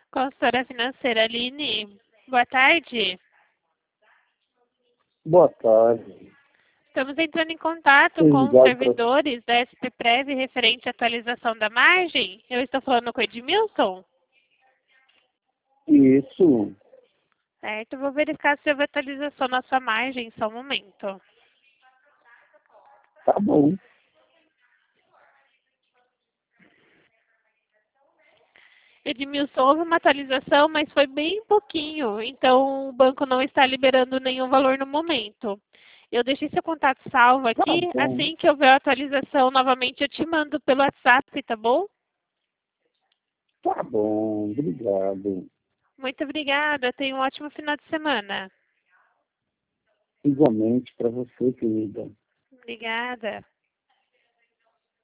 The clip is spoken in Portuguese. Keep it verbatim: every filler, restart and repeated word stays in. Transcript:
Consultora financeira Aline, boa tarde. Boa tarde. Estamos entrando em contato Fui com os ligado pra... servidores da S P Prev referente à atualização da margem. Eu estou falando com o Edmilson? Isso. Certo, vou verificar se houve atualização na sua margem, só um momento. Tá bom. Edmilson, houve uma atualização, mas foi bem pouquinho, então o banco não está liberando nenhum valor no momento. Eu deixei seu contato salvo Tá aqui, bom. assim que houver a atualização novamente eu te mando pelo WhatsApp, tá bom? Tá bom. Obrigado. Muito obrigada, tenha um ótimo final de semana. Igualmente para você, querida. Obrigada.